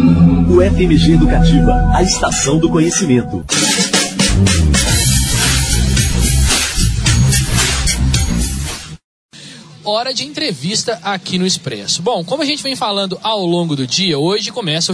UFMG Educativa, a estação do conhecimento. Hora de entrevista aqui no Expresso. Bom, como a gente vem falando ao longo do dia, hoje começou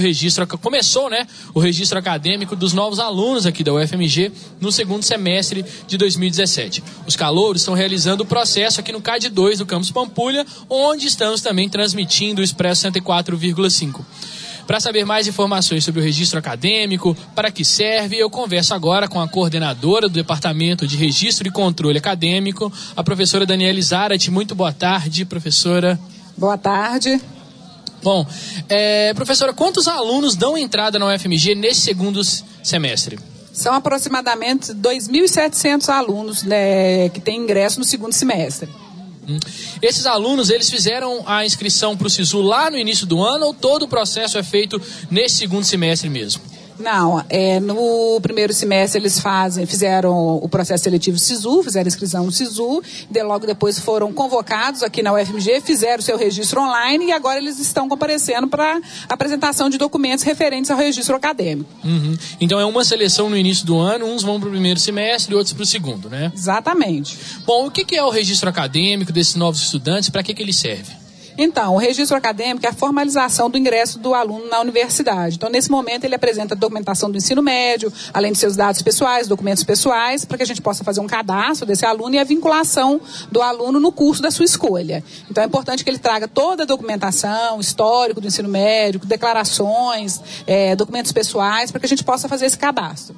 o registro acadêmico dos novos alunos aqui da UFMG no segundo semestre de 2017. Os calouros estão realizando o processo aqui no CAD 2 do Campus Pampulha, onde estamos também transmitindo o Expresso 104,5. Para saber mais informações sobre o registro acadêmico, para que serve, eu converso agora com a coordenadora do Departamento de Registro e Controle Acadêmico, a professora Daniele Zarate. Muito boa tarde, professora. Boa tarde. Bom, professora, quantos alunos dão entrada na UFMG nesse segundo semestre? São aproximadamente 2.700 alunos, né, que têm ingresso no segundo semestre. Esses alunos, eles fizeram a inscrição para o SISU lá no início do ano ou todo o processo é feito nesse segundo semestre mesmo? Não, no primeiro semestre eles fizeram o processo seletivo SISU, fizeram a inscrição no SISU, logo depois foram convocados aqui na UFMG, fizeram o seu registro online e agora eles estão comparecendo para apresentação de documentos referentes ao registro acadêmico. Então é uma seleção no início do ano, uns vão para o primeiro semestre e outros para o segundo, né? Exatamente. Bom, o que é o registro acadêmico desses novos estudantes, para que ele serve? Então, o registro acadêmico é a formalização do ingresso do aluno na universidade. Então, nesse momento, ele apresenta a documentação do ensino médio, além de seus dados pessoais, documentos pessoais, para que a gente possa fazer um cadastro desse aluno e a vinculação do aluno no curso da sua escolha. Então, é importante que ele traga toda a documentação, histórico do ensino médio, declarações, documentos pessoais, para que a gente possa fazer esse cadastro.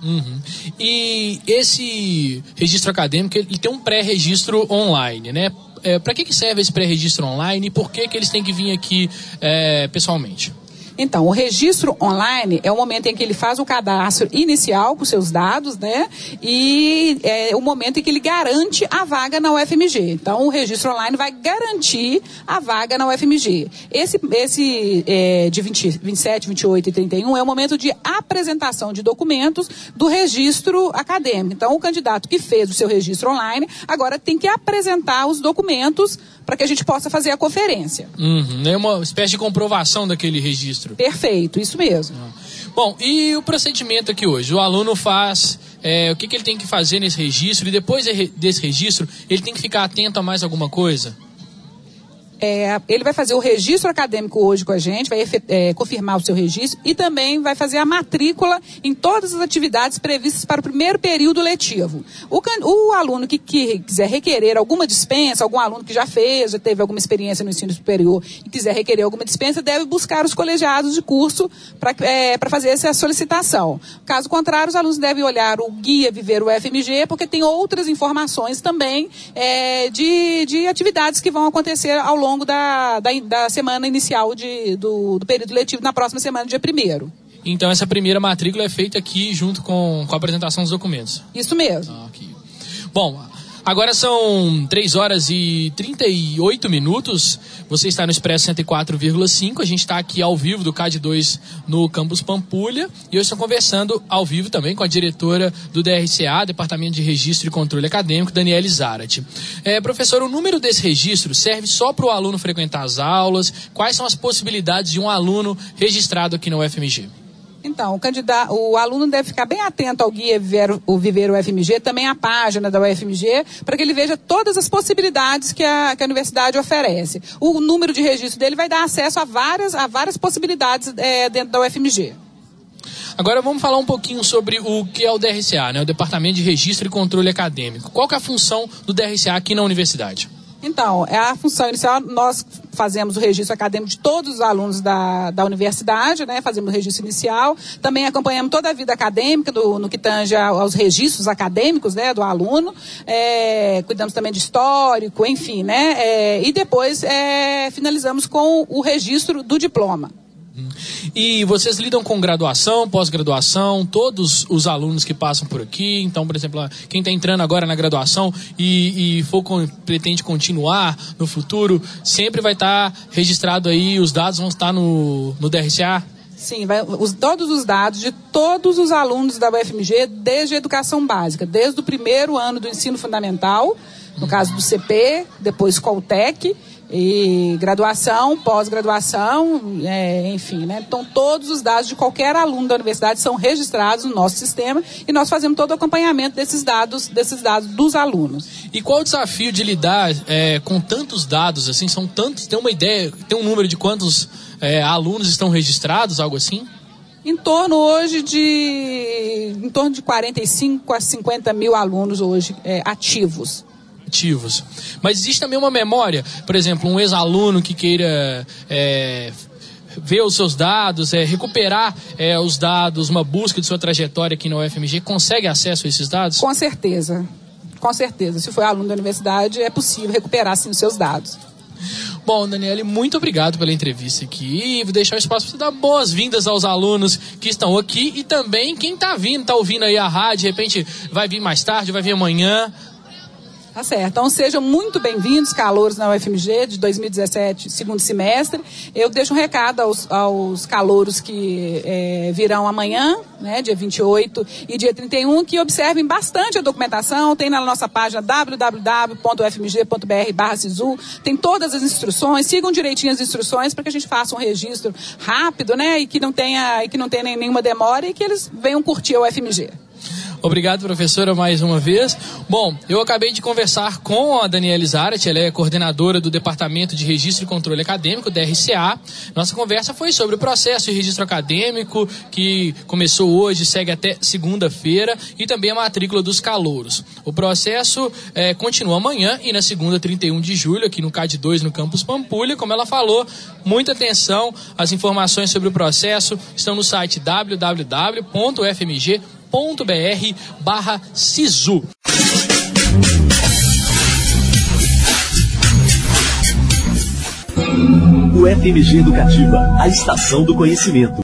E esse registro acadêmico, ele tem um pré-registro online, né? Para que serve esse pré-registro online e por que eles têm que vir aqui pessoalmente? Então, o registro online é o momento em que ele faz o cadastro inicial com seus dados, né? E é o momento em que ele garante a vaga na UFMG. Então, o registro online vai garantir a vaga na UFMG. Esse de 27, 28 e 31 é o momento de apresentação de documentos do registro acadêmico. Então, o candidato que fez o seu registro online agora tem que apresentar os documentos para que a gente possa fazer a conferência. É uma espécie de comprovação daquele registro. Perfeito, isso mesmo. Bom, e o procedimento aqui hoje? O aluno faz o que ele tem que fazer nesse registro e depois desse registro ele tem que ficar atento a mais alguma coisa? Ele vai fazer o registro acadêmico hoje com a gente, vai confirmar o seu registro e também vai fazer a matrícula em todas as atividades previstas para o primeiro período letivo. O aluno que quiser requerer alguma dispensa, algum aluno que já teve alguma experiência no ensino superior e quiser requerer alguma dispensa, deve buscar os colegiados de curso para fazer essa solicitação. Caso contrário, os alunos devem olhar o guia Viver UFMG, porque tem outras informações também de atividades que vão acontecer ao longo da semana inicial do período letivo, na próxima semana, dia 1º. Então essa primeira matrícula é feita aqui junto com a apresentação dos documentos? Isso mesmo. Aqui. Bom, agora são 3 horas e 38 minutos. Você está no Expresso 104,5. A gente está aqui ao vivo do CAD 2 no Campus Pampulha. E eu estou conversando ao vivo também com a diretora do DRCA, Departamento de Registro e Controle Acadêmico, Daniele Zarate. Professor, o número desse registro serve só para o aluno frequentar as aulas? Quais são as possibilidades de um aluno registrado aqui na UFMG? Então, o aluno deve ficar bem atento ao guia Viver UFMG, também à página da UFMG, para que ele veja todas as possibilidades que a universidade oferece. O número de registro dele vai dar acesso a várias possibilidades dentro da UFMG. Agora vamos falar um pouquinho sobre o que é o DRCA, né? O Departamento de Registro e Controle Acadêmico. Qual que é a função do DRCA aqui na universidade? Então, a função inicial, nós fazemos o registro acadêmico de todos os alunos da universidade, né? Fazemos o registro inicial, também acompanhamos toda a vida acadêmica no que tange aos registros acadêmicos, né, do aluno, cuidamos também de histórico, enfim, né? E depois finalizamos com o registro do diploma. E vocês lidam com graduação, pós-graduação, todos os alunos que passam por aqui? Então, por exemplo, quem está entrando agora na graduação e pretende continuar no futuro, sempre vai estar registrado aí, os dados vão estar no DRCA? Sim, todos os dados de todos os alunos da UFMG, desde a educação básica, desde o primeiro ano do ensino fundamental, no caso do CP, depois Coltec, E graduação, pós-graduação, enfim, né? Então todos os dados de qualquer aluno da universidade são registrados no nosso sistema e nós fazemos todo o acompanhamento desses dados dos alunos. E qual o desafio de lidar com tantos dados, assim, são tantos, tem uma ideia, tem um número de quantos alunos estão registrados, algo assim? Em torno de 45 a 50 mil alunos hoje ativos. Mas existe também uma memória, por exemplo, um ex-aluno que queira ver os seus dados, recuperar os dados, uma busca de sua trajetória aqui na UFMG, consegue acesso a esses dados? Com certeza. Se for aluno da universidade, é possível recuperar sim os seus dados. Bom, Daniele, muito obrigado pela entrevista aqui. Vou deixar o espaço para você dar boas-vindas aos alunos que estão aqui e também quem está ouvindo aí a rádio, de repente vai vir mais tarde, vai vir amanhã. Tá certo. Então sejam muito bem-vindos, calouros na UFMG de 2017, segundo semestre. Eu deixo um recado aos calouros que virão amanhã, né, dia 28 e dia 31, que observem bastante a documentação. Tem na nossa página www.ufmg.br/SISU, tem todas as instruções, sigam direitinho as instruções para que a gente faça um registro rápido, né, e que não tenha nenhuma demora e que eles venham curtir a UFMG. Obrigado, professora, mais uma vez. Bom, eu acabei de conversar com a Daniele Zarate, ela é coordenadora do Departamento de Registro e Controle Acadêmico, DRCA. Nossa conversa foi sobre o processo de registro acadêmico, que começou hoje, segue até segunda-feira, e também a matrícula dos calouros. O processo continua amanhã e na segunda, 31 de julho, aqui no CAD 2, no Campus Pampulha. Como ela falou, muita atenção, as informações sobre o processo estão no site www.ufmg.br/SISU. UFMG Educativa, a estação do conhecimento.